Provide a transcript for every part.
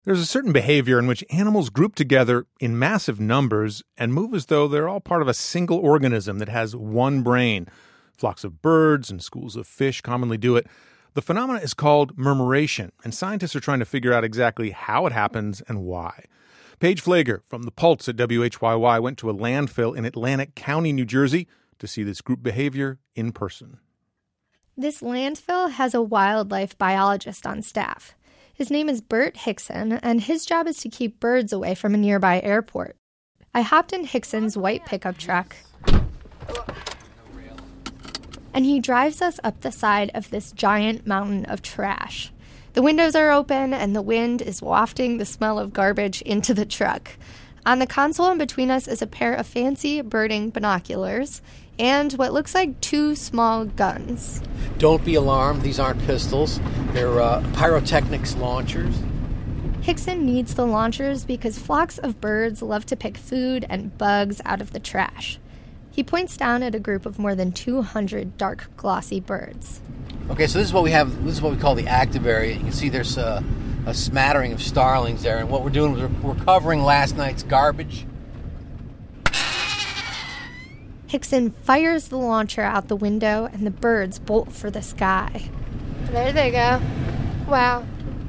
There's a certain behavior in which animals group together in massive numbers and move as though they're all part of a single organism that has one brain. Flocks of birds and schools of fish commonly do it. The phenomenon is called murmuration, and scientists are trying to figure out exactly how it happens and why. Paige Pfleger from The Pulse at WHYY went to a landfill in Atlantic County, New Jersey, to see this group behavior in person. This landfill has a wildlife biologist on staff. His name is Bert Hickson, and his job is to keep birds away from a nearby airport. I hopped in Hickson's white pickup truck, and he drives us up the side of this giant mountain of trash. The windows are open, and the wind is wafting the smell of garbage into the truck. On the console in between us is a pair of fancy birding binoculars and what looks like two small guns. Don't be alarmed. These aren't pistols. They're pyrotechnics launchers. Hickson needs the launchers because flocks of birds love to pick food and bugs out of the trash. He points down at a group of more than 200 dark, glossy birds. Okay, so this is what we have. This is what we call the active area. You can see there's a smattering of starlings there. And what we're doing is we're covering last night's garbage. Hickson fires the launcher out the window, and the birds bolt for the sky. There they go. Wow.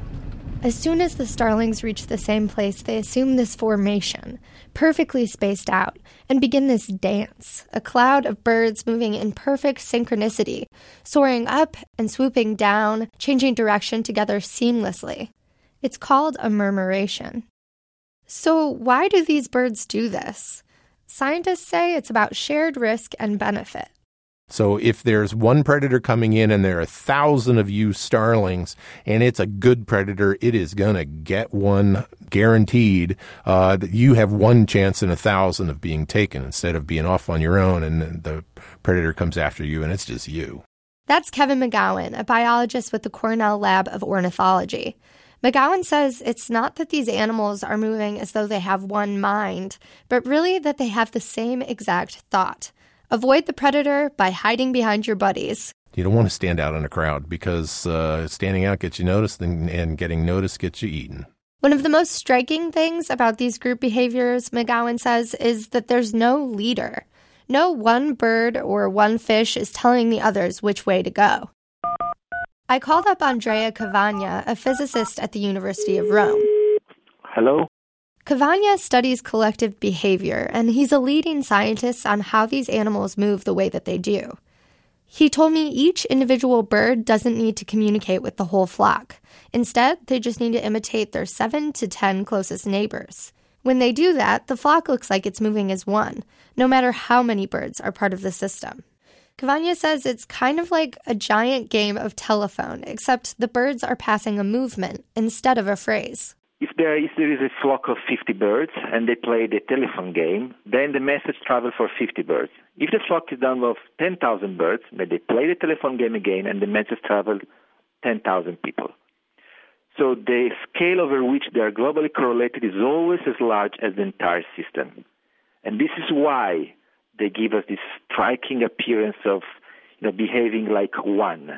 As soon as the starlings reach the same place, they assume this formation, perfectly spaced out, and begin this dance, a cloud of birds moving in perfect synchronicity, soaring up and swooping down, changing direction together seamlessly. It's called a murmuration. So why do these birds do this? Scientists say it's about shared risk and benefit. So if there's one predator coming in and there are 1,000 of you starlings and it's a good predator, it is going to get one guaranteed. That you have one chance in 1,000 of being taken instead of being off on your own and the predator comes after you and it's just you. That's Kevin McGowan, a biologist with the Cornell Lab of Ornithology. McGowan says it's not that these animals are moving as though they have one mind, but really that they have the same exact thought. Avoid the predator by hiding behind your buddies. You don't want to stand out in a crowd because standing out gets you noticed and getting noticed gets you eaten. One of the most striking things about these group behaviors, McGowan says, is that there's no leader. No one bird or one fish is telling the others which way to go. I called up Andrea Cavagna, a physicist at the University of Rome. Hello? Cavagna studies collective behavior, and he's a leading scientist on how these animals move the way that they do. He told me each individual bird doesn't need to communicate with the whole flock. Instead, they just need to imitate their 7 to 10 closest neighbors. When they do that, the flock looks like it's moving as one, no matter how many birds are part of the system. Cavagna says it's kind of like a giant game of telephone, except the birds are passing a movement instead of a phrase. If there is a flock of 50 birds and they play the telephone game, then the message travels for 50 birds. If the flock is done of 10,000 birds, then they play the telephone game again and the message travels 10,000 people. So the scale over which they are globally correlated is always as large as the entire system. And this is why they give us this striking appearance of behaving like one.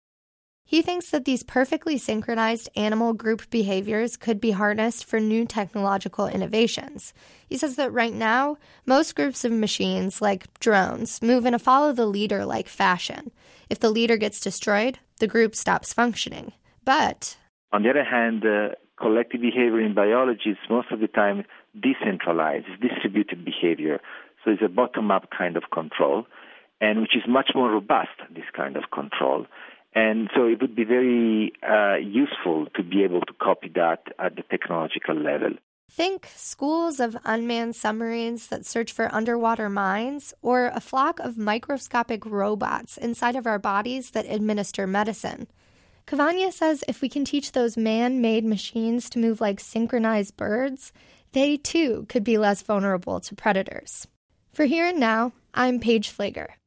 He thinks that these perfectly synchronized animal group behaviors could be harnessed for new technological innovations. He says that right now, most groups of machines, like drones, move in a follow-the-leader-like fashion. If the leader gets destroyed, the group stops functioning. But on the other hand, collective behavior in biology is most of the time decentralized, it's distributed behavior. So it's a bottom-up kind of control, and which is much more robust, this kind of control. And so it would be very useful to be able to copy that at the technological level. Think schools of unmanned submarines that search for underwater mines, or a flock of microscopic robots inside of our bodies that administer medicine. Cavagna says if we can teach those man-made machines to move like synchronized birds, they too could be less vulnerable to predators. For Here and Now, I'm Paige Pfleger.